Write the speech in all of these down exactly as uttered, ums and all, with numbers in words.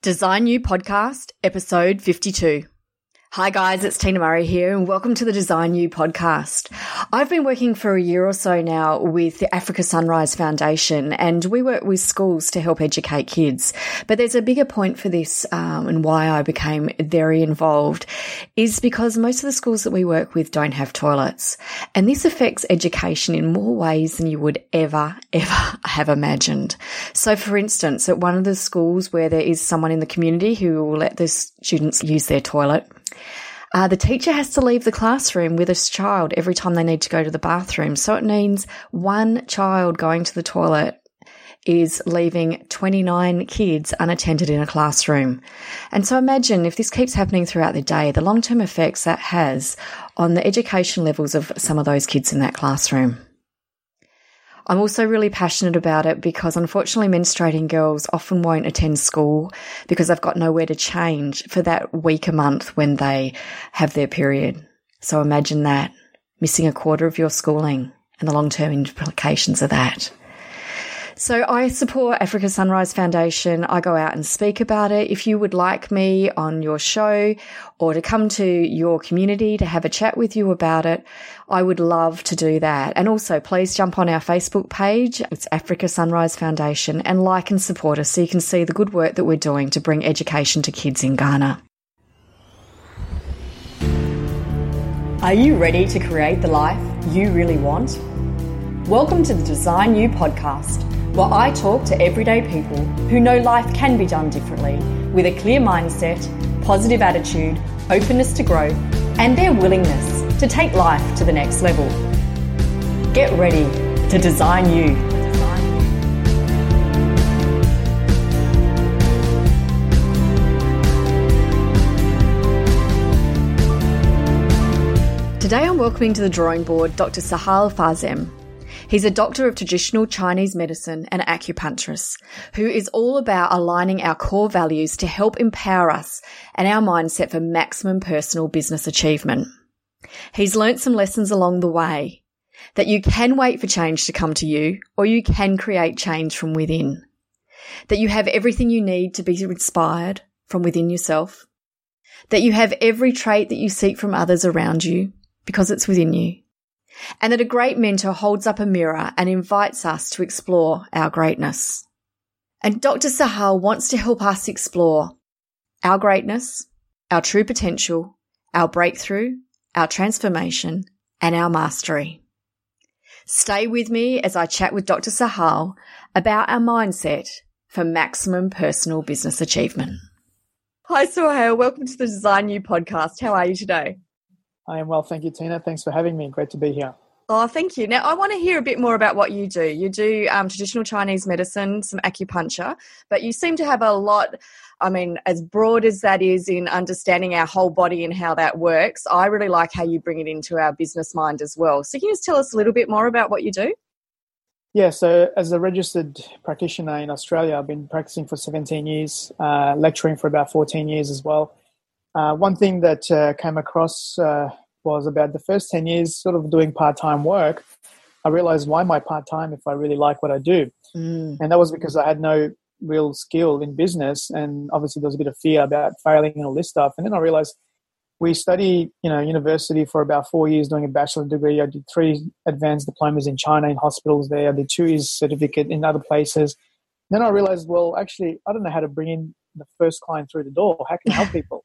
Design You Podcast, episode fifty-two. Hi guys, it's Tina Murray here and welcome to the Design You Podcast. I've been working for a year or so now with the Africa Sunrise Foundation, and we work with schools to help educate kids. But there's a bigger point for this, um, and why I became very involved is because most of the schools that we work with don't have toilets. And this affects education in more ways than you would ever, ever have imagined. So for instance, at one of the schools where there is someone in the community who will let the students use their toilet, Uh, the teacher has to leave the classroom with a child every time they need to go to the bathroom. So it means one child going to the toilet is leaving twenty-nine kids unattended in a classroom. And so imagine if this keeps happening throughout the day, the long-term effects that has on the education levels of some of those kids in that classroom. I'm also really passionate about it because unfortunately menstruating girls often won't attend school because they've got nowhere to change for that week a month when they have their period. So imagine that, missing a quarter of your schooling and the long-term implications of that. So I support Africa Sunrise Foundation. I go out and speak about it. If you would like me on your show or to come to your community to have a chat with you about it, I would love to do that. And also please jump on our Facebook page. It's Africa Sunrise Foundation, and like and support us so you can see the good work that we're doing to bring education to kids in Ghana. Are you ready to create the life you really want? Welcome to the Design You Podcast, where I talk to everyday people who know life can be done differently with a clear mindset, positive attitude, openness to growth, and their willingness to take life to the next level. Get ready to design you. Today I'm welcoming to the drawing board Doctor Sahal Fazem. He's a doctor of traditional Chinese medicine and acupuncturist who is all about aligning our core values to help empower us and our mindset for maximum personal business achievement. He's learnt some lessons along the way that you can wait for change to come to you, or you can create change from within. That you have everything you need to be inspired from within yourself. That you have every trait that you seek from others around you because it's within you. And that a great mentor holds up a mirror and invites us to explore our greatness. And Doctor Sahal wants to help us explore our greatness, our true potential, our breakthrough, our transformation, and our mastery. Stay with me as I chat with Doctor Sahal about our mindset for maximum personal business achievement. Hi Sahal, welcome to the Design You Podcast. How are you today? I am well, thank you, Tina. Thanks for having me. Great to be here. Oh, thank you. Now, I want to hear a bit more about what you do. You do um, traditional Chinese medicine, some acupuncture, but you seem to have a lot, I mean, as broad as that is in understanding our whole body and how that works, I really like how you bring it into our business mind as well. So can you just tell us a little bit more about what you do? Yeah, so as a registered practitioner in Australia, I've been practicing for seventeen years, uh, lecturing for about fourteen years as well. Uh, one thing that uh, came across uh, was about the first ten years sort of doing part-time work. I realized, why am I part-time if I really like what I do? Mm. And that was because I had no real skill in business, and obviously there was a bit of fear about failing and all this stuff. And then I realized we studied, you know, university for about four years doing a bachelor's degree. I did three advanced diplomas in China in hospitals there. I did two years certificate in other places. Then I realized, well, actually, I don't know how to bring in the first client through the door. How can I help people?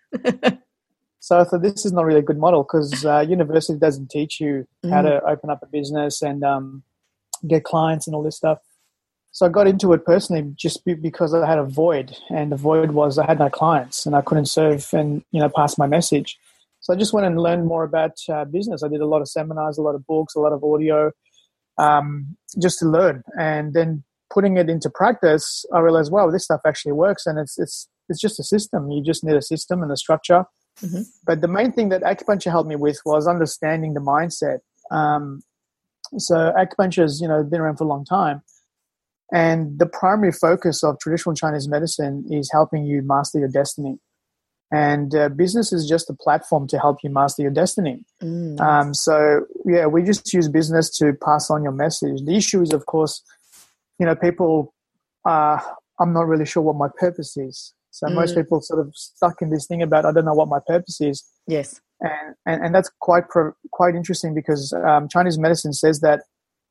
So I thought this is not really a good model because uh, university doesn't teach you how mm. to open up a business and um, get clients and all this stuff. So I got into it personally just be- because I had a void, and the void was I had no clients and I couldn't serve and, you know, pass my message. So I just went and learned more about uh, business. I did a lot of seminars, a lot of books, a lot of audio, um, just to learn. And then putting it into practice, I realized, wow, this stuff actually works, and it's it's it's just a system. You just need a system and a structure. Mm-hmm. But the main thing that acupuncture helped me with was understanding the mindset. Um, so acupuncture has, you know, been around for a long time, and the primary focus of traditional Chinese medicine is helping you master your destiny. And uh, business is just a platform to help you master your destiny. Mm, nice. Um, so yeah, we just use business to pass on your message. The issue is, of course, you know, people, uh, I'm not really sure what my purpose is. So Mm. most people sort of stuck in this thing about, I don't know what my purpose is. Yes. And, and, and that's quite, pro, quite interesting because um, Chinese medicine says that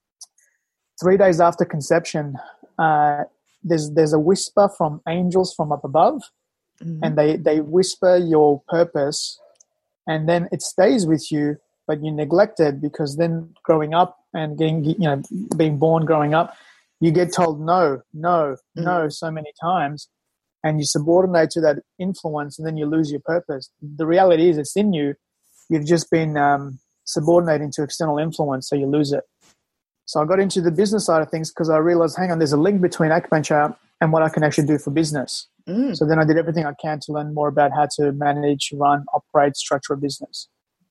three days after conception, uh, there's, there's a whisper from angels from up above, mm-hmm. and they, they whisper your purpose, and then it stays with you, but you neglect it because then growing up and getting, you know, being born, growing up, you get told no, no, mm-hmm. no so many times, and you subordinate to that influence, and then you lose your purpose. The reality is it's in you. You've just been um, subordinating to external influence, so you lose it. So I got into the business side of things because I realized, hang on, there's a link between acupuncture and what I can actually do for business. Mm. So then I did everything I can to learn more about how to manage, run, operate, structure a business.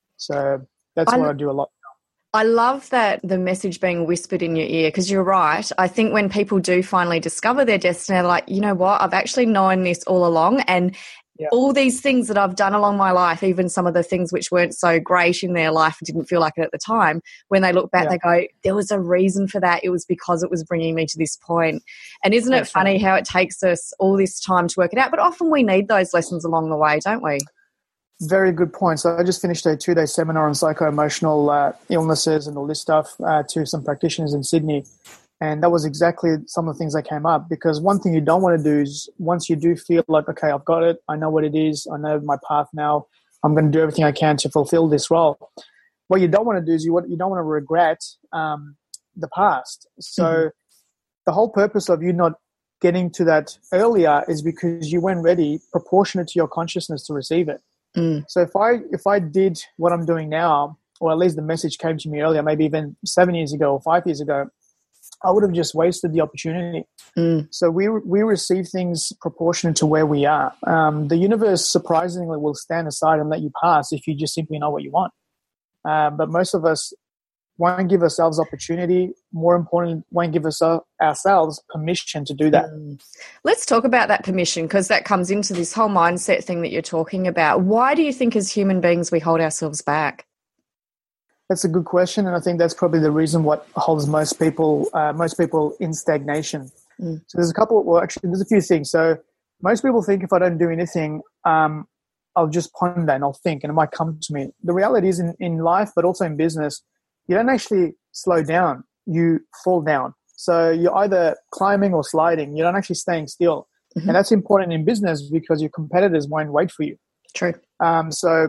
So that's I what I do a lot. I love that the message being whispered in your ear, because you're right. I think when people do finally discover their destiny, they're like, you know what, I've actually known this all along, and yeah. all these things that I've done along my life, even some of the things which weren't so great in their life, didn't feel like it at the time, when they look back, yeah. they go, there was a reason for that. It was because it was bringing me to this point. And isn't That's it funny right. how it takes us all this time to work it out? But often we need those lessons along the way, don't we? Very good point. So I just finished a two-day seminar on psycho-emotional uh, illnesses and all this stuff uh, to some practitioners in Sydney. And that was exactly some of the things that came up, because one thing you don't want to do is once you do feel like, okay, I've got it, I know what it is, I know my path now, I'm going to do everything I can to fulfill this role. What you don't want to do is you, you don't want to regret um, the past. So mm-hmm. the whole purpose of you not getting to that earlier is because you weren't ready, proportionate to your consciousness, to receive it. Mm. So if I if I did what I'm doing now, or at least the message came to me earlier, maybe even seven years ago or five years ago, I would have just wasted the opportunity. Mm. So we we receive things proportionate to where we are. Um, the universe surprisingly will stand aside and let you pass if you just simply know what you want. Uh, but most of us won't give ourselves opportunity. More importantly, won't give us, uh, ourselves permission to do that. Mm. Let's talk about that permission, because that comes into this whole mindset thing that you're talking about. Why do you think as human beings we hold ourselves back? That's a good question, and I think that's probably the reason what holds most people uh, most people in stagnation. Mm. So there's a couple, well, actually, there's a few things. So most people think if I don't do anything, um, I'll just ponder and I'll think and it might come to me. The reality is in, in life, but also in business, you don't actually slow down, you fall down. So you're either climbing or sliding. You're not actually staying still. Mm-hmm. And that's important in business because your competitors won't wait for you. True. Um, so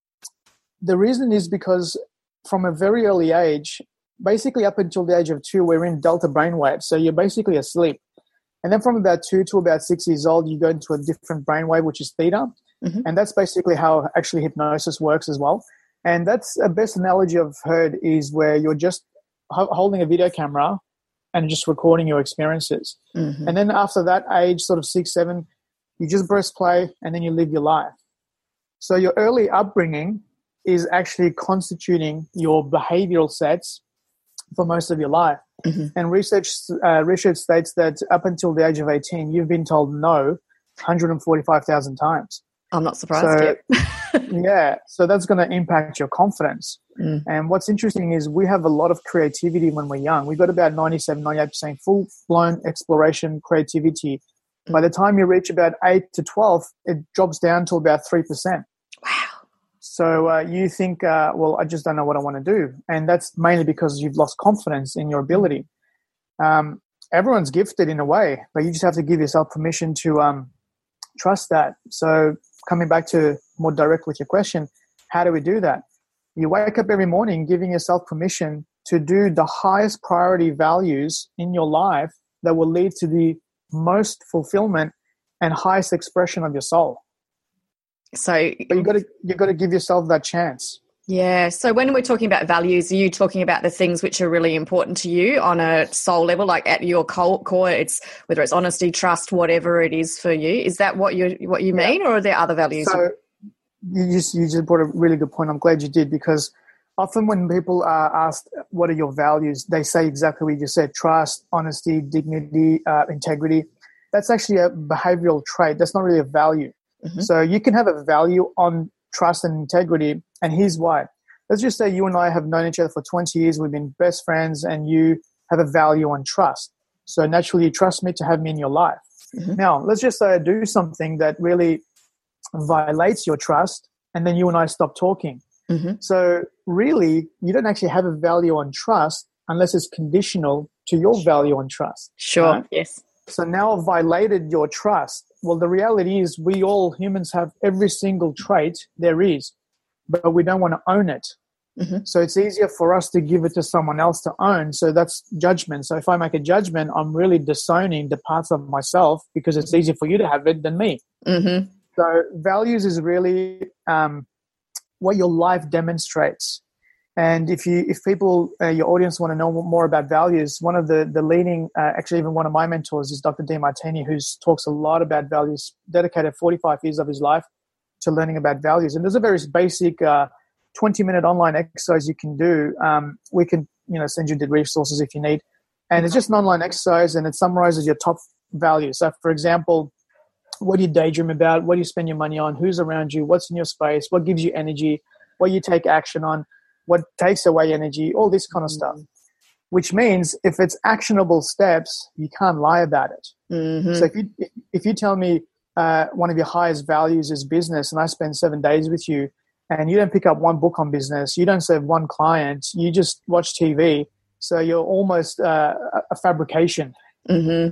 the reason is because from a very early age, basically up until the age of two, we're in delta brainwave. So you're basically asleep. And then from about two to about six years old, you go into a different brainwave, which is theta. Mm-hmm. And that's basically how actually hypnosis works as well. And that's the best analogy I've heard is where you're just ho- holding a video camera and just recording your experiences. Mm-hmm. And then after that age, sort of six, seven, you just press play and then you live your life. So your early upbringing is actually constituting your behavioral sets for most of your life. Mm-hmm. And research uh, research states that up until the age of eighteen, you've been told no one hundred forty-five thousand times. I'm not surprised so, yet. Yeah, so that's going to impact your confidence. Mm. And what's interesting is we have a lot of creativity when we're young. We've got about ninety-seven, ninety-eight percent full-blown exploration creativity. Mm. By the time you reach about eight to twelve, it drops down to about three percent. Wow. So uh, you think, uh, well, I just don't know what I want to do. And that's mainly because you've lost confidence in your ability. Um, everyone's gifted in a way, but you just have to give yourself permission to um, trust that. So coming back to more direct with your question, how do we do that? You wake up every morning giving yourself permission to do the highest priority values in your life that will lead to the most fulfillment and highest expression of your soul. So but you got to you got to give yourself that chance. Yeah. So when we're talking about values, are you talking about the things which are really important to you on a soul level, like at your core? It's whether it's honesty, trust, whatever it is for you. Is that what you what you mean, yeah. or are there other values? So you just you just brought a really good point. I'm glad you did, because often when people are asked what are your values, they say exactly what you just said: trust, honesty, dignity, uh, integrity. That's actually a behavioral trait. That's not really a value. Mm-hmm. So you can have a value on trust and integrity, and here's why. Let's just say you and I have known each other for twenty years. We've been best friends, and you have a value on trust. So naturally, you trust me to have me in your life. Mm-hmm. Now, let's just say I do something that really violates your trust, and then you and I stop talking. Mm-hmm. So really, you don't actually have a value on trust unless it's conditional to your value on trust. Sure, right? Yes. So now I've violated your trust. Well, the reality is we all humans have every single trait there is, but we don't want to own it. Mm-hmm. So it's easier for us to give it to someone else to own. So that's judgment. So if I make a judgment, I'm really disowning the parts of myself because it's easier for you to have it than me. Mm-hmm. So values is really um, what your life demonstrates. And if you, if people, uh, your audience want to know more about values, one of the the leading, uh, actually even one of my mentors is Doctor Demartini, who talks a lot about values, dedicated forty-five years of his life to learning about values. And there's a very basic uh, twenty minute online exercise you can do. Um, we can, you know, send you the resources if you need. And it's just an online exercise, and it summarizes your top values. So for example, what do you daydream about? What do you spend your money on? Who's around you? What's in your space? What gives you energy? What you take action on? What takes away energy? All this kind of stuff. Which means if it's actionable steps, you can't lie about it. Mm-hmm. So if you if you tell me uh, one of your highest values is business, and I spend seven days with you, and you don't pick up one book on business, you don't serve one client, you just watch T V, so you're almost uh, a fabrication. Mm-hmm.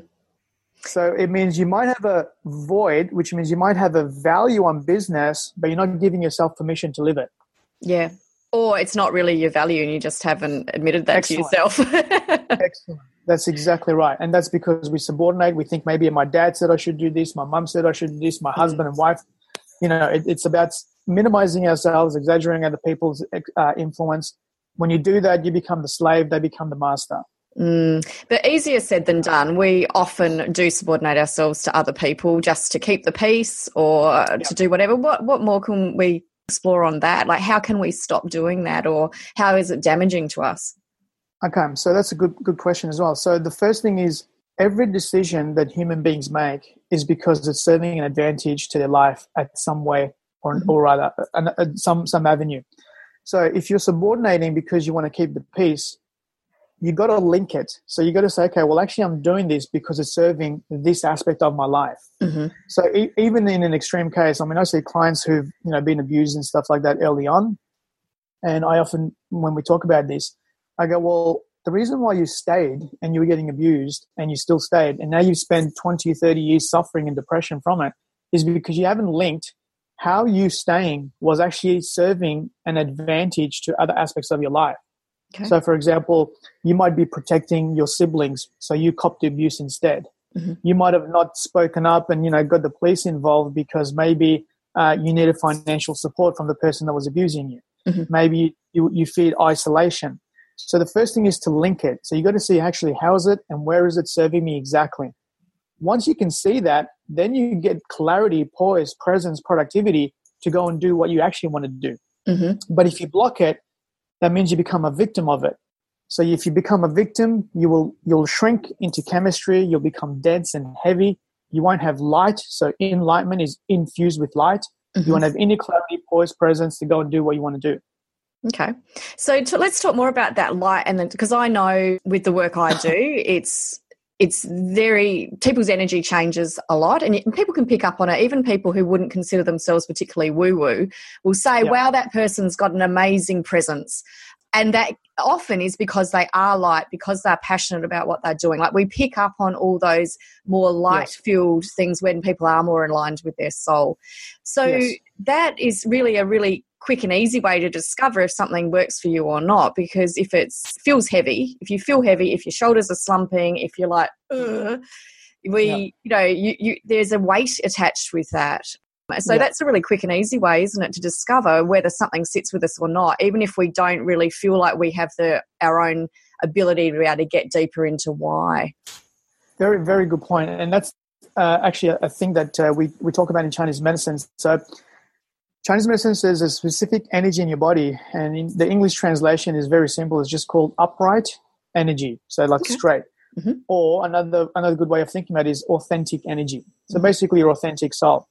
So it means you might have a void, which means you might have a value on business, but you're not giving yourself permission to live it. Yeah. Or it's not really your value and you just haven't admitted that Excellent. to yourself. Excellent. That's exactly right. And that's because we subordinate. We think maybe my dad said I should do this, my mum said I should do this, my mm. husband and wife. You know, it, it's about minimizing ourselves, exaggerating other people's uh, influence. When you do that, you become the slave, they become the master. Mm, but easier said than done. We often do subordinate ourselves to other people just to keep the peace or yep. to do whatever. What what more can we explore on that? Like, how can we stop doing that, or how is it damaging to us? Okay, so that's a good good question as well. So the first thing is, every decision that human beings make is because it's serving an advantage to their life at some way or, mm-hmm. or rather an, a, some some avenue. So if you're subordinating because you want to keep the peace, you got to link it. So you got to say, okay, well, actually, I'm doing this because it's serving this aspect of my life. Mm-hmm. So e- even in an extreme case, I mean, I see clients who've you know been abused and stuff like that early on, and I often, when we talk about this, I go, well, the reason why you stayed and you were getting abused and you still stayed, and now you've spent twenty, thirty years suffering and depression from it, is because you haven't linked how you staying was actually serving an advantage to other aspects of your life. Okay. So, for example, you might be protecting your siblings, so you copped the abuse instead. Mm-hmm. You might have not spoken up and, you know, got the police involved because maybe uh, you needed financial support from the person that was abusing you. Mm-hmm. Maybe you, you feared isolation. So the first thing is to link it. So you got to see actually how is it and where is it serving me exactly. Once you can see that, then you get clarity, poise, presence, productivity to go and do what you actually want to do. Mm-hmm. But if you block it, that means you become a victim of it. So if you become a victim, you will you'll shrink into chemistry. You'll become dense and heavy. You won't have light. So enlightenment is infused with light. Mm-hmm. You won't have any clarity, poise, presence to go and do what you want to do. Okay. So to, let's talk more about that light. And then, because I know with the work I do, it's it's very, people's energy changes a lot, and people can pick up on it. Even people who wouldn't consider themselves particularly woo-woo will say, yeah. wow, that person's got an amazing presence. And that often is because they are light, because they're passionate about what they're doing. Like, we pick up on all those more light-fueled yes. things when people are more aligned with their soul. So yes. that is really a really quick and easy way to discover if something works for you or not, because if it feels heavy, if you feel heavy, if your shoulders are slumping, if you're like, ugh, we, yeah. you know, you, you, there's a weight attached with that. So yeah. that's a really quick and easy way, isn't it, to discover whether something sits with us or not, even if we don't really feel like we have the our own ability to be able to get deeper into why. Very, very good point. And that's uh, actually a, a thing that uh, we, we talk about in Chinese medicine. So Chinese medicine says a specific energy in your body, and in the English translation is very simple. It's just called upright energy, so like okay. straight. Mm-hmm. Or another another good way of thinking about it is authentic energy. So mm-hmm. basically your authentic soul.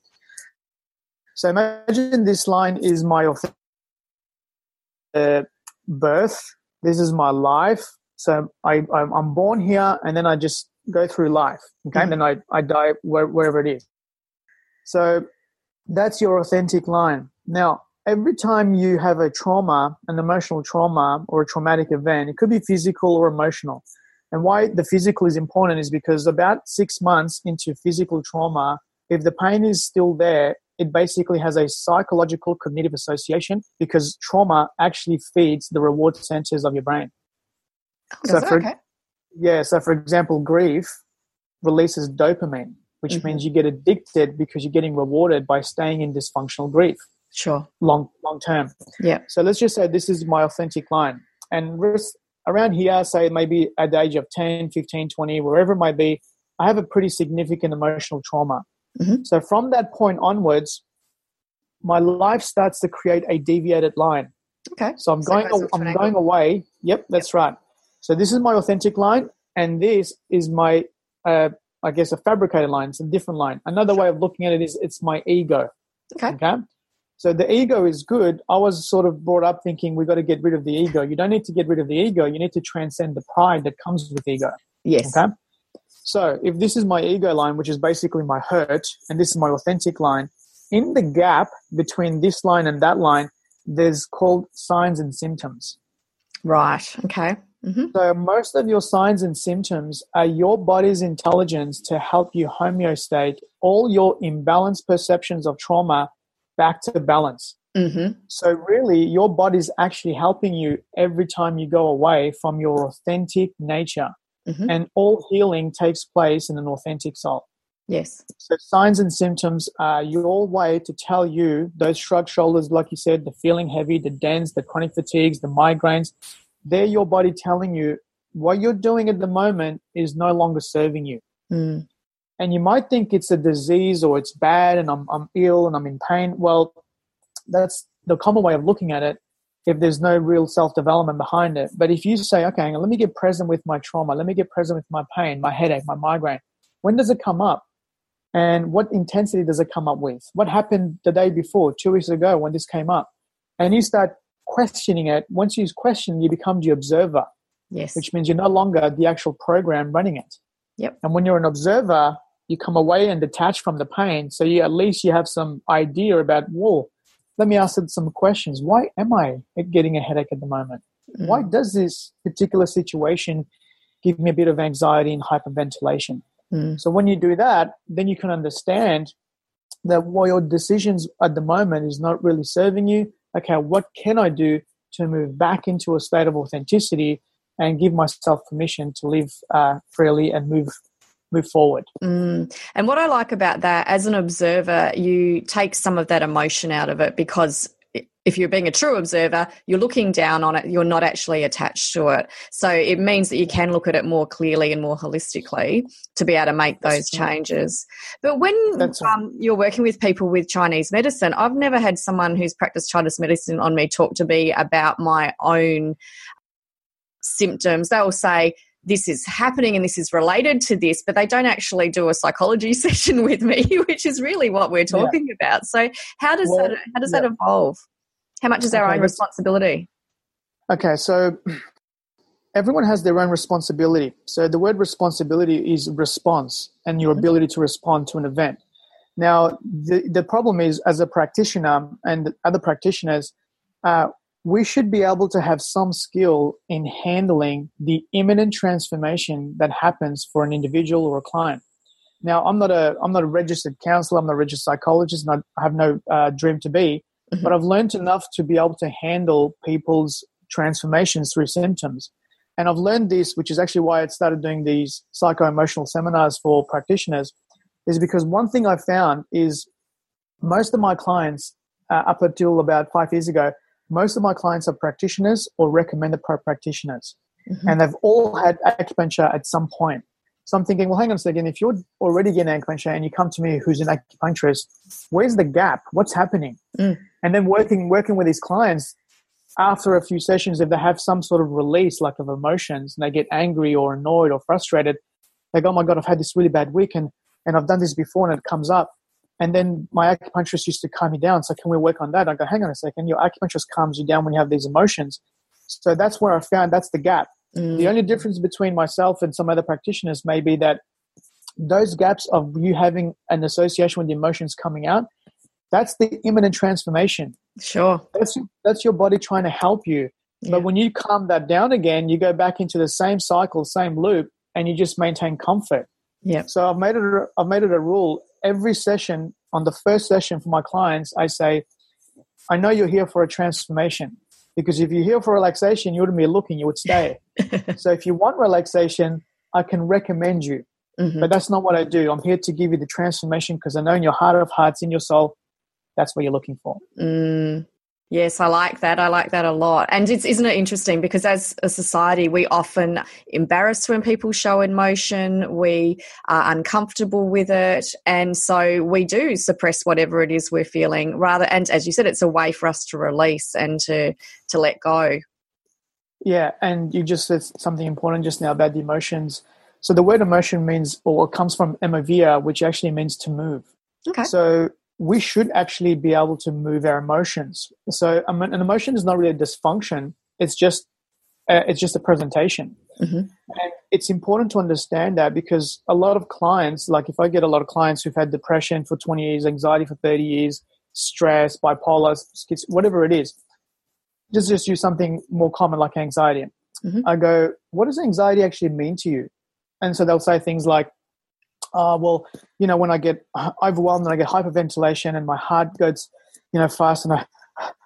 So imagine this line is my authentic uh, birth. This is my life. So I, I'm born here, and then I just go through life. Okay. Mm-hmm. And then I, I die where, wherever it is. So that's your authentic line. Now, every time you have a trauma, an emotional trauma or a traumatic event, it could be physical or emotional. And why the physical is important is because about six months into physical trauma, if the pain is still there, it basically has a psychological cognitive association because trauma actually feeds the reward centers of your brain. Oh, so for, okay. Yeah. So for example, grief releases dopamine, which mm-hmm. means you get addicted because you're getting rewarded by staying in dysfunctional grief. Sure. Long, long term. Yeah. So let's just say this is my authentic line. And around here, say maybe at the age of ten, fifteen, twenty, wherever it might be, I have a pretty significant emotional trauma. Mm-hmm. So from that point onwards, my life starts to create a deviated line. Okay. So I'm so going, I'm going away. Yep, that's yep. right. So this is my authentic line, and this is my, uh, I guess, a fabricated line. It's a different line. Another sure. way of looking at it is it's my ego. Okay. Okay. So the ego is good. I was sort of brought up thinking we've got to get rid of the ego. You don't need to get rid of the ego. You need to transcend the pride that comes with ego. Yes. Okay. So if this is my ego line, which is basically my hurt, and this is my authentic line, in the gap between this line and that line, there's called signs and symptoms. Right. Okay. Mm-hmm. So most of your signs and symptoms are your body's intelligence to help you homeostate all your imbalanced perceptions of trauma back to balance. Mm-hmm. So really, your body's actually helping you every time you go away from your authentic nature. Mm-hmm. And all healing takes place in an authentic soul. Yes. So signs and symptoms are your way to tell you those shrugged shoulders, like you said, the feeling heavy, the dens, the chronic fatigues, the migraines. They're your body telling you what you're doing at the moment is no longer serving you. Mm. And you might think it's a disease or it's bad and I'm I'm ill and I'm in pain. Well, that's the common way of looking at it if there's no real self-development behind it. But if you say, okay, let me get present with my trauma, let me get present with my pain, my headache, my migraine, when does it come up? And what intensity does it come up with? What happened the day before, two weeks ago when this came up? And you start questioning it. Once you question, you become the observer. Yes. Which means you're no longer the actual program running it. Yep. And when you're an observer, you come away and detach from the pain. So you at least you have some idea about, whoa, let me ask it some questions. Why am I getting a headache at the moment? Mm. Why does this particular situation give me a bit of anxiety and hyperventilation? Mm. So when you do that, then you can understand that while your decisions at the moment is not really serving you, okay, what can I do to move back into a state of authenticity and give myself permission to live uh, freely and move move forward. Mm. And what I like about that, as an observer, you take some of that emotion out of it, because if you're being a true observer, you're looking down on it, you're not actually attached to it. So it means that you can look at it more clearly and more holistically to be able to make those That's changes. Right. But when um, you're working with people with Chinese medicine, I've never had someone who's practiced Chinese medicine on me talk to me about my own symptoms. They'll say, this is happening and this is related to this, but they don't actually do a psychology session with me, which is really what we're talking yeah. about. So how does well, that how does yeah. that evolve? How much is our okay, own responsibility? Okay, so everyone has their own responsibility. So the word responsibility is response and your ability to respond to an event. Now, the, the problem is, as a practitioner and other practitioners, uh, we should be able to have some skill in handling the imminent transformation that happens for an individual or a client. Now, I'm not a I'm not a registered counselor, I'm not a registered psychologist, and I have no uh, dream to be, mm-hmm. but I've learned enough to be able to handle people's transformations through symptoms. And I've learned this, which is actually why I started doing these psycho-emotional seminars for practitioners, is because one thing I found is most of my clients, uh, up until about five years ago, most of my clients are practitioners or recommended practitioners, mm-hmm. and they've all had acupuncture at some point. So I'm thinking, well, hang on a second. If you're already getting acupuncture and you come to me who's an acupuncturist, where's the gap? What's happening? Mm. And then working working with these clients, after a few sessions, if they have some sort of release, like of emotions, and they get angry or annoyed or frustrated, they go, oh my God, I've had this really bad week and, and I've done this before and it comes up. And then my acupuncturist used to calm me down. So can we work on that? I go, hang on a second. Your acupuncturist calms you down when you have these emotions. So that's where I found that's the gap. Mm. The only difference between myself and some other practitioners may be that those gaps of you having an association with the emotions coming out, that's the imminent transformation. Sure. That's, that's your body trying to help you. Yeah. But when you calm that down again, you go back into the same cycle, same loop, and you just maintain comfort. Yeah. So I've made it a, I've made it a rule. Every session, on the first session for my clients, I say, I know you're here for a transformation, because if you're here for relaxation, you wouldn't be looking, you would stay. So if you want relaxation, I can recommend you. Mm-hmm. But that's not what I do. I'm here to give you the transformation, because I know in your heart of hearts, in your soul, that's what you're looking for. Mm. Yes, I like that. I like that a lot. And it's, isn't it interesting? Because as a society, we often embarrassed when people show emotion. We are uncomfortable with it. And so we do suppress whatever it is we're feeling rather. And as you said, it's a way for us to release and to, to let go. Yeah. And you just said something important just now about the emotions. So the word emotion means, or comes from emovia, which actually means to move. Okay. So we should actually be able to move our emotions. So um, an emotion is not really a dysfunction. It's just uh, it's just a presentation. Mm-hmm. And it's important to understand that, because a lot of clients, like if I get a lot of clients who've had depression for twenty years, anxiety for thirty years, stress, bipolar, schiz- whatever it is, just, just use something more common like anxiety. Mm-hmm. I go, what does anxiety actually mean to you? And so they'll say things like, Uh, well, you know, when I get overwhelmed and I get hyperventilation and my heart goes, you know, fast, and I,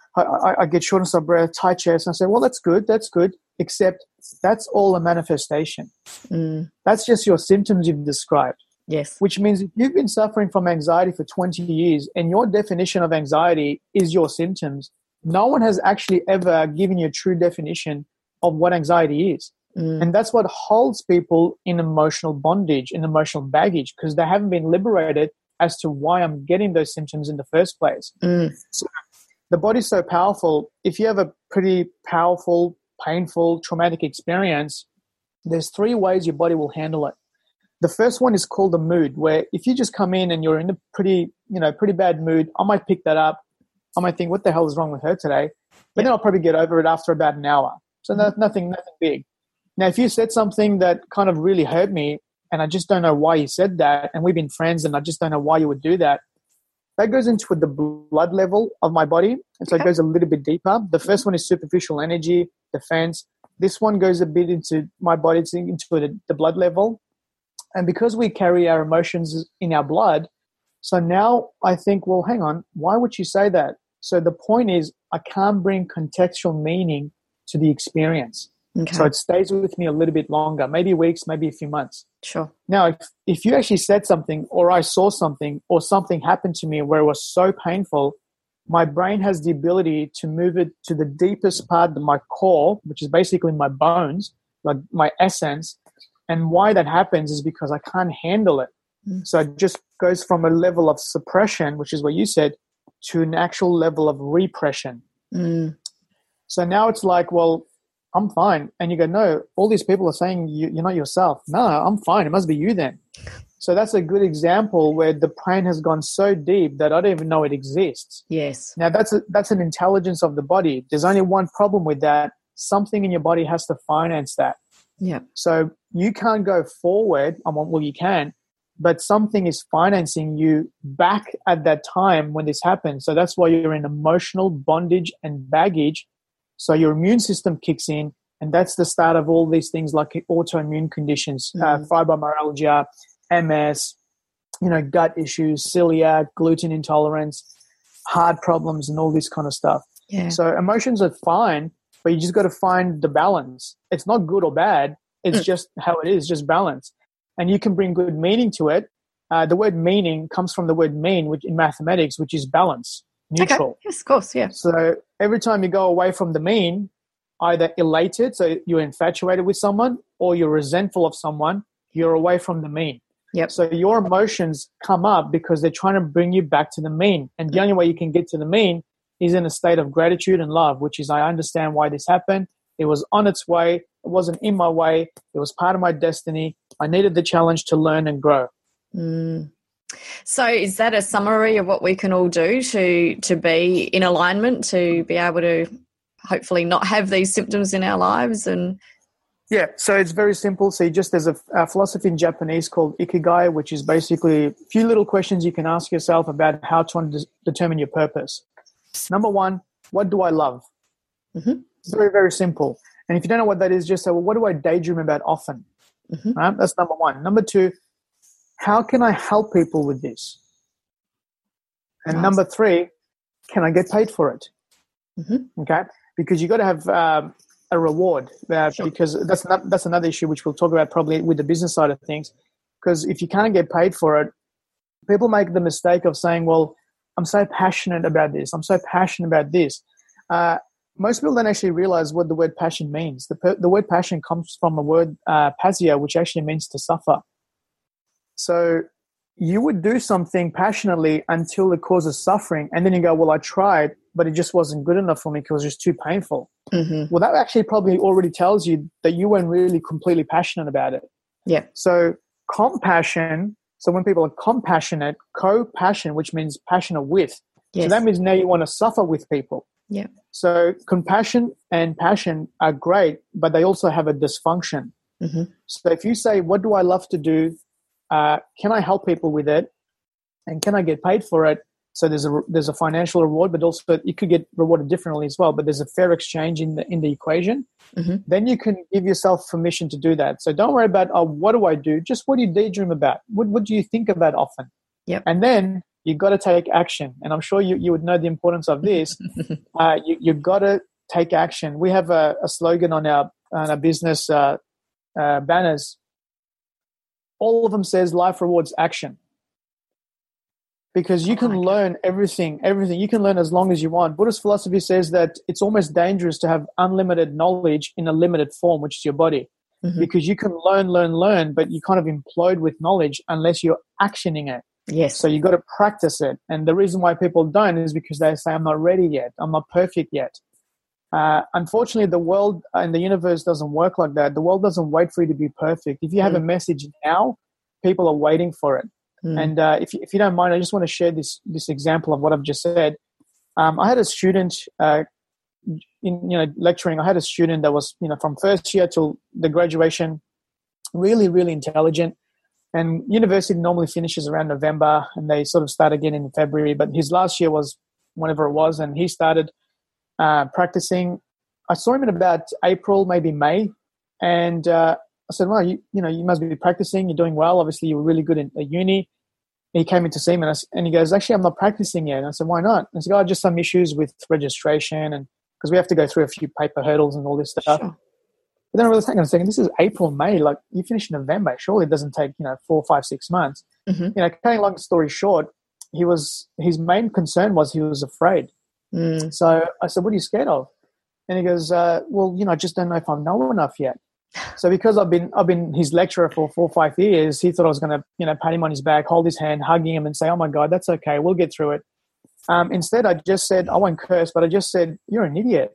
I, I get shortness of breath, tight chest, and I say, well, that's good, that's good, except that's all a manifestation. Mm. That's just your symptoms you've described. Yes. Which means if you've been suffering from anxiety for twenty years and your definition of anxiety is your symptoms, no one has actually ever given you a true definition of what anxiety is. Mm. And that's what holds people in emotional bondage, in emotional baggage, because they haven't been liberated as to why I'm getting those symptoms in the first place. Mm. So the body's so powerful. If you have a pretty powerful, painful, traumatic experience, there's three ways your body will handle it. The first one is called the mood, where if you just come in and you're in a pretty, you know, pretty bad mood, I might pick that up. I might think, what the hell is wrong with her today? But yep. then I'll probably get over it after about an hour. So mm. no, nothing, nothing big. Now, if you said something that kind of really hurt me, and I just don't know why you said that, and we've been friends and I just don't know why you would do that, that goes into the blood level of my body. And so okay. it goes a little bit deeper. The first one is superficial energy, defense. This one goes a bit into my body, into the, the blood level. And because we carry our emotions in our blood, so now I think, well, hang on, why would you say that? So the point is, I can't bring contextual meaning to the experience. Okay. So it stays with me a little bit longer, maybe weeks, maybe a few months. Sure. Now, if, if you actually said something, or I saw something, or something happened to me where it was so painful, my brain has the ability to move it to the deepest part of my core, which is basically my bones, like my essence. And why that happens is because I can't handle it. Mm. So it just goes from a level of suppression, which is what you said, to an actual level of repression. Mm. So now it's like, well, I'm fine. And you go, no, all these people are saying you, you're not yourself. No, I'm fine. It must be you then. So that's a good example where the pain has gone so deep that I don't even know it exists. Yes. Now that's a, that's an intelligence of the body. There's only one problem with that. Something in your body has to finance that. Yeah. So you can't go forward. Well, you can, but something is financing you back at that time when this happened. So that's why you're in emotional bondage and baggage. So your immune system kicks in, and that's the start of all these things like autoimmune conditions, mm. uh, fibromyalgia, M S, you know, gut issues, celiac, gluten intolerance, heart problems, and all this kind of stuff. Yeah. So emotions are fine, but you just got to find the balance. It's not good or bad. It's mm. just how it is, just balance. And you can bring good meaning to it. Uh, the word meaning comes from the word mean, which in mathematics, which is balance, neutral. Okay. Yes, of course, yeah. So every time you go away from the mean, either elated, so you're infatuated with someone, or you're resentful of someone, you're away from the mean. Yep. So your emotions come up because they're trying to bring you back to the mean. And the only way you can get to the mean is in a state of gratitude and love, which is, I understand why this happened. It was on its way. It wasn't in my way. It was part of my destiny. I needed the challenge to learn and grow. Mm. So is that a summary of what we can all do to to be in alignment, to be able to hopefully not have these symptoms in our lives? And Yeah, so it's very simple. So you just there's a, a philosophy in Japanese called ikigai, which is basically a few little questions you can ask yourself about how to de- determine your purpose. Number one, what do I love? Mm-hmm. It's very, very simple. And if you don't know what that is, just say, well, what do I daydream about often? Mm-hmm. Right? That's number one. Number two, how can I help people with this? And Nice. number three, can I get paid for it? Mm-hmm. Okay, because you got to have um, a reward uh, Sure. because that's not that's another issue which we'll talk about probably with the business side of things. Because if you can't get paid for it, people make the mistake of saying, "Well, I'm so passionate about this. I'm so passionate about this." Uh, most people don't actually realize what the word passion means. The per- the word passion comes from the word uh, passia, which actually means to suffer. So you would do something passionately until it causes suffering, and then you go, "Well, I tried, but it just wasn't good enough for me because it was just too painful." Mm-hmm. Well, that actually probably already tells you that you weren't really completely passionate about it. Yeah. So compassion, so when people are compassionate, co-passion, which means passionate with. Yes. So that means now you want to suffer with people. Yeah. So compassion and passion are great, but they also have a dysfunction. Mm-hmm. So if you say, what do I love to do? Uh, can I help people with it? And can I get paid for it? So there's a there's a financial reward, but also you could get rewarded differently as well. But there's a fair exchange in the in the equation. Mm-hmm. Then you can give yourself permission to do that. So don't worry about, oh, what do I do? Just what do you daydream about? What what do you think about often? Yep. And then you got to take action. And I'm sure you, you would know the importance of this. uh, you you got to take action. We have a, a slogan on our on our business uh, uh, banners. All of them says life rewards action. Because you can Oh, okay. learn everything, everything. You can learn as long as you want. Buddhist philosophy says that it's almost dangerous to have unlimited knowledge in a limited form, which is your body. Mm-hmm. Because you can learn, learn, learn, but you kind of implode with knowledge unless you're actioning it. Yes. So you got to practice it. And the reason why people don't is because they say, I'm not ready yet. I'm not perfect yet. Uh, unfortunately, the world and the universe doesn't work like that. The world doesn't wait for you to be perfect. If you have Mm. a message now, people are waiting for it. Mm. And uh, if, if you don't mind, I just want to share this this example of what I've just said. Um, I had a student uh, in you know lecturing. I had a student that was you know from first year till the graduation, really really intelligent. And university normally finishes around November, and they sort of start again in February. But his last year was whenever it was, and he started uh, practicing. I saw him in about April, maybe May, and uh, I said, well, you, you know, you must be practicing. You're doing well. Obviously, you were really good in, at uni. And he came in to see me, and, I, and he goes, actually, I'm not practicing yet. And I said, why not? And he said, oh, just some issues with registration, and because we have to go through a few paper hurdles and all this stuff. Sure. But then I was thinking, a second, this is April, May. Like, you finish in November. Surely it doesn't take, you know, four, five, six months. Mm-hmm. You know, cutting long story short, he was, his main concern was he was afraid. Mm. So I said, what are you scared of? And he goes, uh, well, you know, I just don't know if I know enough yet. So because I've been I've been his lecturer for four or five years, he thought I was going to, you know, pat him on his back, hold his hand, hugging him and say, oh, my God, that's okay. We'll get through it. Um, instead, I just said, I won't curse, but I just said, you're an idiot.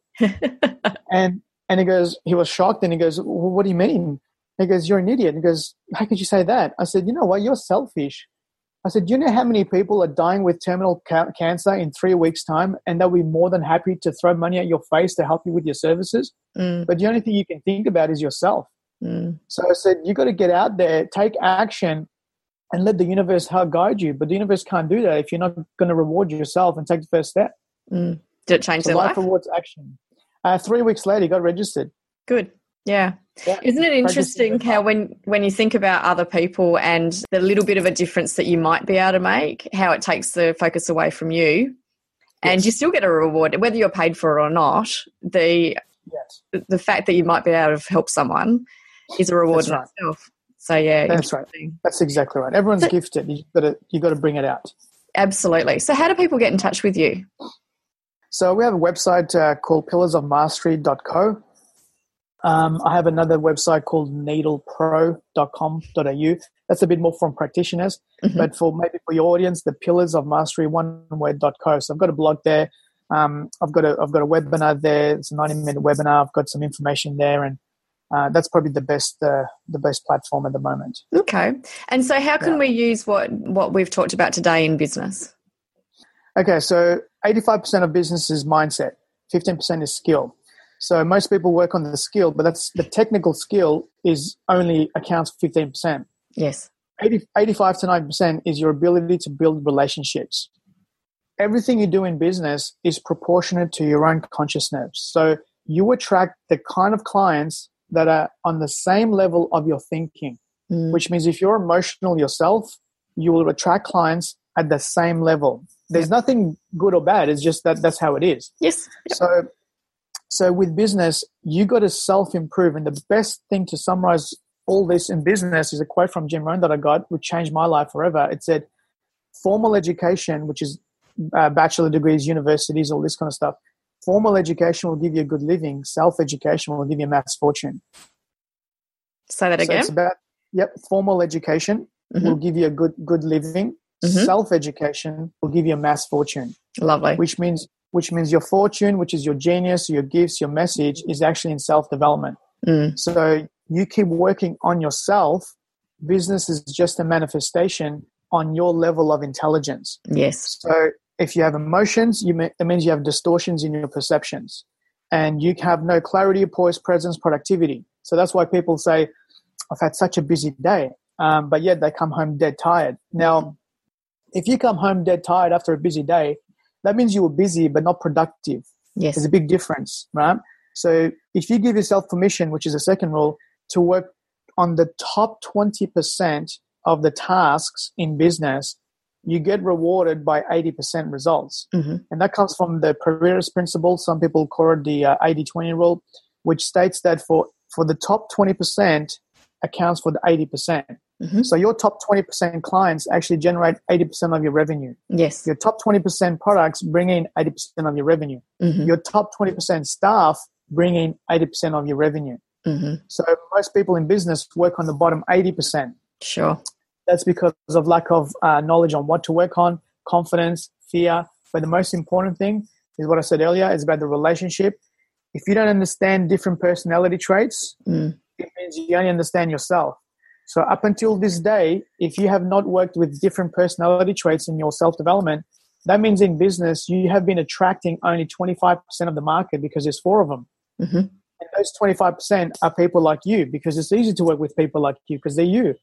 and and he goes, he was shocked and he goes, well, what do you mean? He goes, you're an idiot. He goes, how could you say that? I said, you know what? You're selfish. I said, do you know how many people are dying with terminal ca- cancer in three weeks' time, and they'll be more than happy to throw money at your face to help you with your services? Mm. But the only thing you can think about is yourself. Mm. So I said, you got to get out there, take action, and let the universe help guide you. But the universe can't do that if you're not going to reward yourself and take the first step. Mm. Did it change So their life? life rewards action. Uh, three weeks later, he got registered. Good. Yeah. Yeah. Isn't it interesting how when, when you think about other people and the little bit of a difference that you might be able to make, how it takes the focus away from you, and Yes. you still get a reward, whether you're paid for it or not, the Yes. the fact that you might be able to help someone is a reward That's in right. itself. So, yeah. That's right. interesting. That's exactly right. Everyone's So- gifted. You got to you got to bring it out. Absolutely. So how do people get in touch with you? So we have a website uh, called pillars of mastery dot co. Um, I have another website called needle pro dot com dot a u. That's a bit more from practitioners, Mhm. but for maybe for your audience, the pillars of mastery one word dot co. So I've got a blog there. Um, I've got a I've got a webinar there. It's a ninety minute webinar. I've got some information there, and uh, that's probably the best uh, the best platform at the moment. Okay. And so how can Yeah. we use what, what we've talked about today in business? Okay, so eighty-five percent of business is mindset, fifteen percent is skill. So most people work on the skill, but that's the technical skill is only accounts for fifteen percent. Yes. eighty, eighty-five to ninety percent is your ability to build relationships. Everything you do in business is proportionate to your own consciousness. So you attract the kind of clients that are on the same level of your thinking, mm. which means if you're emotional yourself, you will attract clients at the same level. There's yep. nothing good or bad. It's just that that's how it is. Yes. Yep. So, so with business, you got to self-improve. And the best thing to summarize all this in business is a quote from Jim Rohn that I got, which changed my life forever. It said, formal education, which is uh, bachelor degrees, universities, all this kind of stuff. Formal education will give you a good living. Self-education will give you a mass fortune. Say that so again. It's about, yep, formal education mm-hmm. will give you a good good living. Mm-hmm. Self-education will give you a mass fortune. Lovely. Which means which means your fortune, which is your genius, your gifts, your message, is actually in self-development. Mm. So you keep working on yourself. Business is just a manifestation on your level of intelligence. Yes. So if you have emotions, you may, it means you have distortions in your perceptions. And you have no clarity, poise, presence, productivity. So that's why people say, I've had such a busy day, um, but yet they come home dead tired. Now, if you come home dead tired after a busy day, that means you were busy but not productive. Yes. There's a big difference, right? So if you give yourself permission, which is the second rule, to work on the top twenty percent of the tasks in business, you get rewarded by eighty percent results. Mm-hmm. And that comes from the Pareto principle. Some people call it the uh, eighty twenty rule, which states that for, for the top twenty percent accounts for the eighty percent. Mm-hmm. So your top twenty percent clients actually generate eighty percent of your revenue. Yes. Your top twenty percent products bring in eighty percent of your revenue. Mm-hmm. Your top twenty percent staff bring in eighty percent of your revenue. Mm-hmm. So most people in business work on the bottom eighty percent. Sure. That's because of lack of uh, knowledge on what to work on, confidence, fear. But the most important thing is what I said earlier, is about the relationship. If you don't understand different personality traits, mm. it means you only understand yourself. So up until this day, if you have not worked with different personality traits in your self-development, that means in business, you have been attracting only twenty-five percent of the market because there's four of them. Mm-hmm. And those twenty-five percent are people like you, because it's easy to work with people like you because they're you.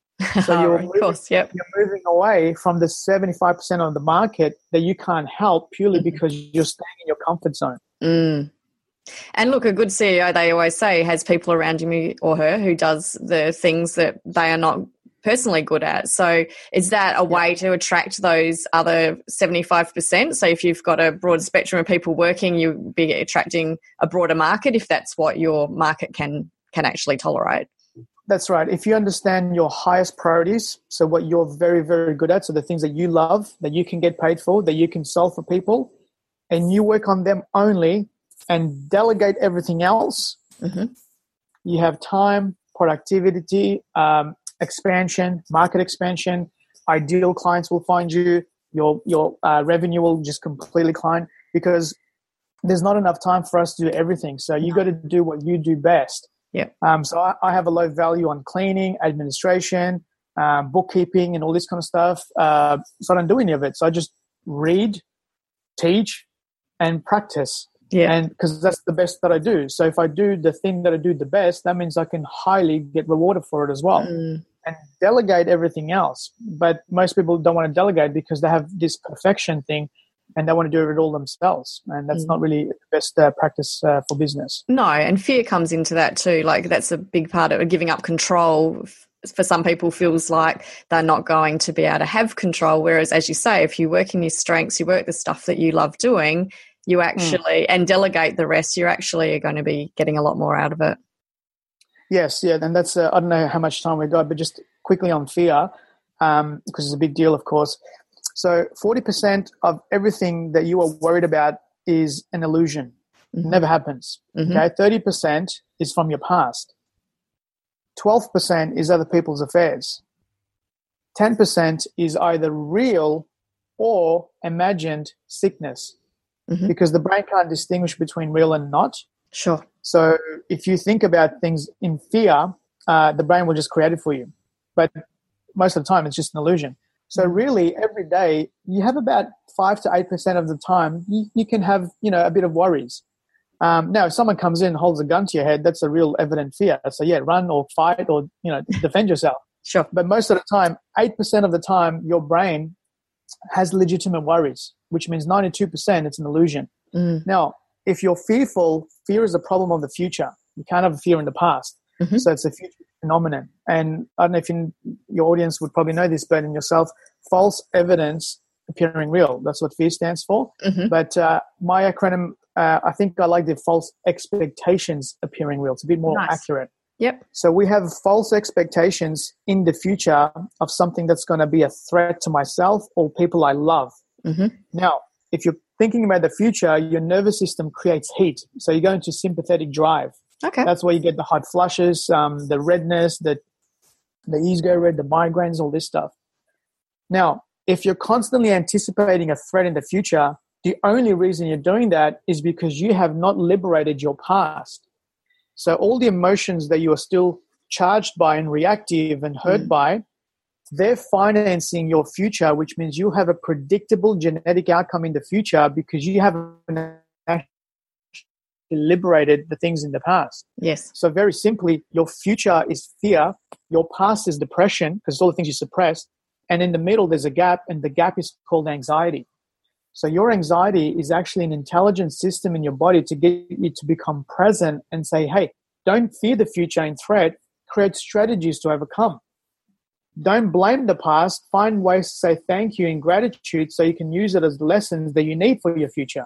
So you're, of moving, course, yep. you're moving away from the seventy-five percent of the market that you can't help purely mm-hmm. because you're staying in your comfort zone. Mm. And look, a good C E O, they always say, has people around him or her who does the things that they are not personally good at. So is that a way to attract those other seventy-five percent? So if you've got a broad spectrum of people working, you'll be attracting a broader market if that's what your market can can actually tolerate. That's right. If you understand your highest priorities, so what you're very, very good at, so the things that you love, that you can get paid for, that you can solve for people, and you work on them only and delegate everything else, mm-hmm. you have time, productivity, um, expansion, market expansion, ideal clients will find you, your your uh, revenue will just completely climb, because there's not enough time for us to do everything. So you got to do what you do best. Yeah. Um, so I, I have a low value on cleaning, administration, um, bookkeeping, and all this kind of stuff. Uh, so I don't do any of it. So I just read, teach, and practice. Yeah. And because that's the best that I do. So if I do the thing that I do the best, that means I can highly get rewarded for it as well. Mm. And delegate everything else. But most people don't want to delegate because they have this perfection thing and they want to do it all themselves. And that's mm. not really the best uh, practice uh, for business. No, and fear comes into that too. Like that's a big part of it. Giving up control for some people feels like they're not going to be able to have control. Whereas, as you say, if you work in your strengths, you work the stuff that you love doing, you actually, mm. and delegate the rest, you're actually going to be getting a lot more out of it. Yes, yeah, and that's, uh, I don't know how much time we've got, but just quickly on fear, um, because it's a big deal, of course. So forty percent of everything that you are worried about is an illusion. Mm-hmm. It never happens. Mm-hmm. Okay, thirty percent is from your past. twelve percent is other people's affairs. ten percent is either real or imagined sickness, mm-hmm. because the brain can't distinguish between real and not. Sure. So if you think about things in fear, uh, the brain will just create it for you. But most of the time, it's just an illusion. So really, every day, you have about five to eight percent of the time, you, you can have, you know, a bit of worries. Um, now, if someone comes in and holds a gun to your head, that's a real evident fear. So yeah, run or fight or, you know, defend yourself. Sure. But most of the time, eight percent of the time, your brain has legitimate worries, which means ninety-two percent it's an illusion. Mm. Now, if you're fearful, fear is a problem of the future. You can't have a fear in the past. Mm-hmm. So it's a future phenomenon. And I don't know if in, your audience would probably know this, but in yourself, false evidence appearing real. That's what fear stands for. Mm-hmm. But uh, my acronym, uh, I think I like the false expectations appearing real. It's a bit more Nice. accurate. Yep. So we have false expectations in the future of something that's going to be a threat to myself or people I love. Mm-hmm. Now, if you're thinking about the future, your nervous system creates heat. So you go into sympathetic drive. Okay. That's where you get the hot flushes, um, the redness, the the ears go red, the migraines, all this stuff. Now, if you're constantly anticipating a threat in the future, the only reason you're doing that is because you have not liberated your past. So all the emotions that you are still charged by and reactive and hurt mm. by, they're financing your future, which means you have a predictable genetic outcome in the future because you haven't actually liberated the things in the past. Yes. So very simply, your future is fear, your past is depression because it's all the things you suppressed, and in the middle there's a gap, and the gap is called anxiety. So your anxiety is actually an intelligent system in your body to get you to become present and say, hey, don't fear the future and threat, create strategies to overcome. Don't blame the past, find ways to say thank you and gratitude so you can use it as lessons that you need for your future.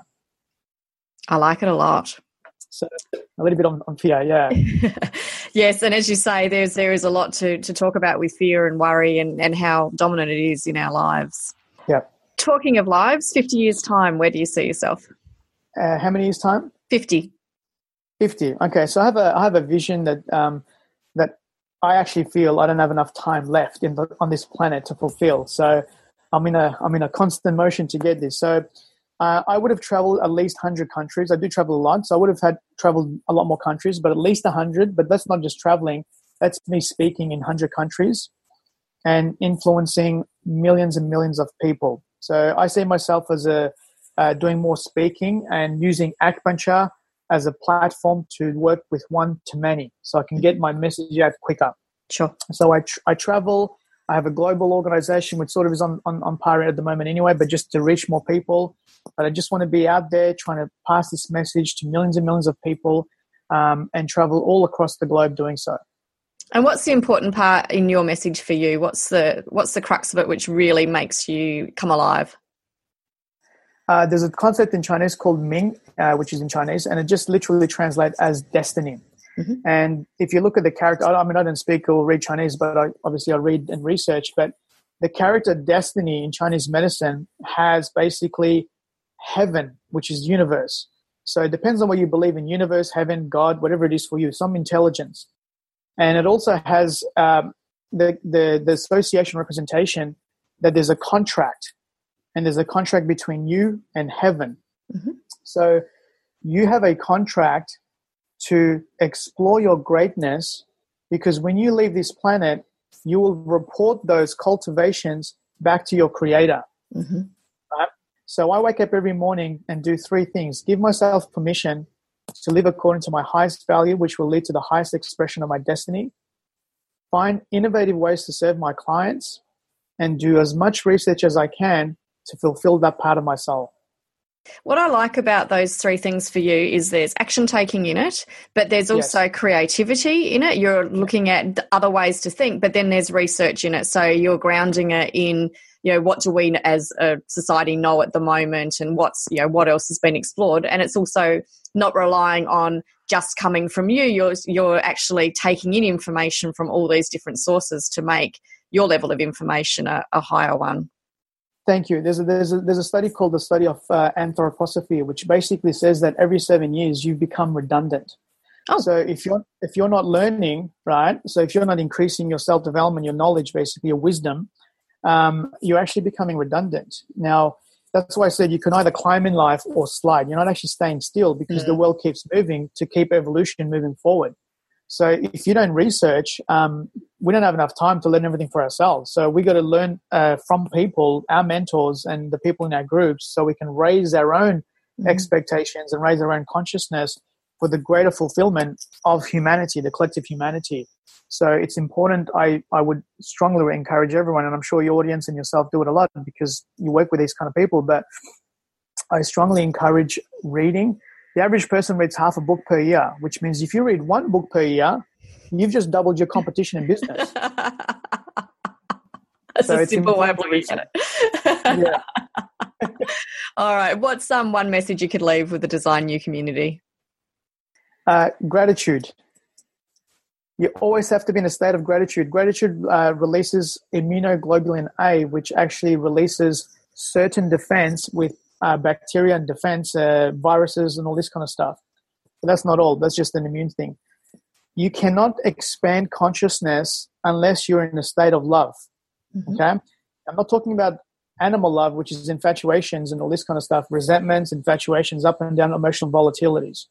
I like it a lot. So a little bit on, on fear, yeah. Yes, and as you say, there's there is a lot to, to talk about with fear and worry and, and how dominant it is in our lives. Yeah. Talking of lives, fifty years' time, where do you see yourself? Uh, how many years' time? fifty. fifty. Okay, so I have a I have a vision that um, that I actually feel I don't have enough time left in the, on this planet to fulfill. So I'm in a I'm in a constant motion to get this. So uh, I would have traveled at least one hundred countries. I do travel a lot, so I would have had traveled a lot more countries, but at least one hundred. But that's not just traveling. That's me speaking in one hundred countries and influencing millions and millions of people. So I see myself as a uh, doing more speaking and using acupuncture as a platform to work with one to many, so I can get my message out quicker. Sure. So I tr- I travel. I have a global organization which sort of is on, on, on par at the moment anyway, but just to reach more people. But I just want to be out there trying to pass this message to millions and millions of people um, and travel all across the globe doing so. And what's the important part in your message for you? What's the what's the crux of it which really makes you come alive? Uh, there's a concept in Chinese called Ming, uh, which is in Chinese, and it just literally translates as destiny. Mm-hmm. And if you look at the character, I mean, I don't speak or read Chinese, but I, obviously I read and research, but the character destiny in Chinese medicine has basically heaven, which is universe. So it depends on what you believe in, universe, heaven, God, whatever it is for you, some intelligence. And it also has um, the, the, the association representation that there's a contract, and there's a contract between you and heaven. Mm-hmm. So you have a contract to explore your greatness, because when you leave this planet, you will report those cultivations back to your creator. Mm-hmm. Right? So I wake up every morning and do three things. Give myself permission to live according to my highest value, which will lead to the highest expression of my destiny. Find innovative ways to serve my clients, and do as much research as I can to fulfill that part of my soul. What I like about those three things for you is there's action taking in it, but there's also yes. creativity in it. You're looking at other ways to think, but then there's research in it. So you're grounding it in, you know, what do we as a society know at the moment, and what's, you know, what else has been explored. And it's also not relying on just coming from you. You're, you're actually taking in information from all these different sources to make your level of information a, a higher one. Thank you. There's a, there's a, there's a study called the study of uh, anthroposophy, which basically says that every seven years you become redundant. Oh. So if you're if you're not learning, right? So if you're not increasing your self development, your knowledge, basically your wisdom, um, you're actually becoming redundant. Now that's why I said you can either climb in life or slide. You're not actually staying still, because mm. the world keeps moving to keep evolution moving forward. So if you don't research, um, we don't have enough time to learn everything for ourselves. So we got to learn uh, from people, our mentors, and the people in our groups, so we can raise our own mm-hmm. expectations and raise our own consciousness for the greater fulfillment of humanity, the collective humanity. So it's important. I, I would strongly encourage everyone, and I'm sure your audience and yourself do it a lot because you work with these kind of people, but I strongly encourage reading. The average person reads half a book per year, which means if you read one book per year, you've just doubled your competition in business. That's so a simple way of looking at it. Yeah. All right. What's um, one message you could leave with the Design You community? Uh, gratitude. You always have to be in a state of gratitude. Gratitude uh, releases immunoglobulin A, which actually releases certain defense with uh, bacteria and defense, uh, viruses and all this kind of stuff. But that's not all. That's just an immune thing. You cannot expand consciousness unless you're in a state of love. Mm-hmm. Okay? I'm not talking about animal love, which is infatuations and all this kind of stuff, resentments, infatuations, up and down emotional volatilities.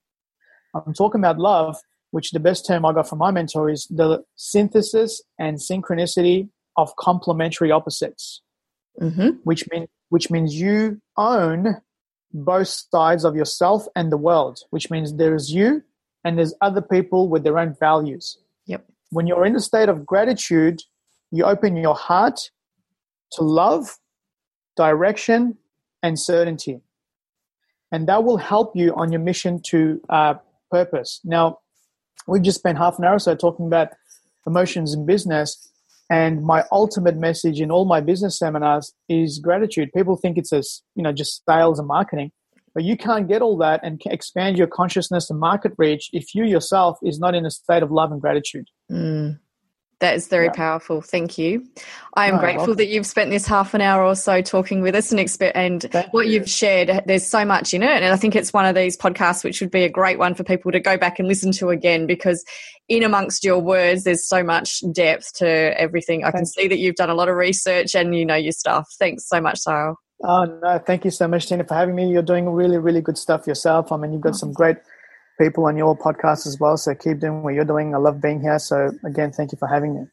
I'm talking about love, which the best term I got from my mentor is the synthesis and synchronicity of complementary opposites, mm-hmm. which, mean, which means you own both sides of yourself and the world, which means there's you and there's other people with their own values. Yep. When you're in a state of gratitude, you open your heart to love, direction, and certainty. And that will help you on your mission to uh, purpose. Now, we've just spent half an hour or so talking about emotions in business, and my ultimate message in all my business seminars is gratitude. People think it's a, you know, just sales and marketing, but you can't get all that and expand your consciousness and market reach if you yourself is not in a state of love and gratitude. Mm. That is very yeah. powerful. Thank you. I am oh, grateful welcome. that you've spent this half an hour or so talking with us and exp- and Thank what you. you've shared. There's so much in it. And I think it's one of these podcasts which would be a great one for people to go back and listen to again, because in amongst your words, there's so much depth to everything. I Thank can see that you've done a lot of research and you know your stuff. Thanks so much, Sahil. Oh, no, thank you so much, Tina, for having me. You're doing really, really good stuff yourself. I mean, you've got some great people on your podcast as well, so keep doing what you're doing. I love being here. So, again, thank you for having me.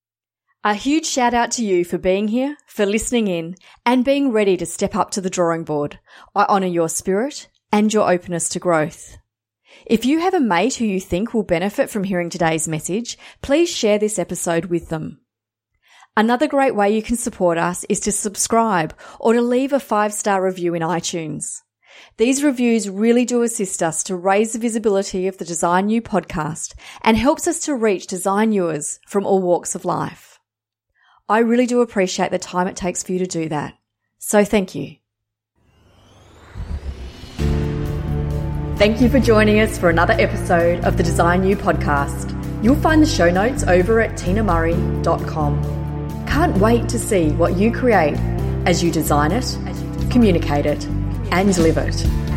A huge shout out to you for being here, for listening in, and being ready to step up to the drawing board. I honour your spirit and your openness to growth. If you have a mate who you think will benefit from hearing today's message, please share this episode with them. Another great way you can support us is to subscribe or to leave a five-star review in iTunes. These reviews really do assist us to raise the visibility of the Design You podcast and helps us to reach designers from all walks of life. I really do appreciate the time it takes for you to do that. So thank you. Thank you for joining us for another episode of the Design You podcast. You'll find the show notes over at tina murray dot com. Can't wait to see what you create as you design it, communicate it, and live it.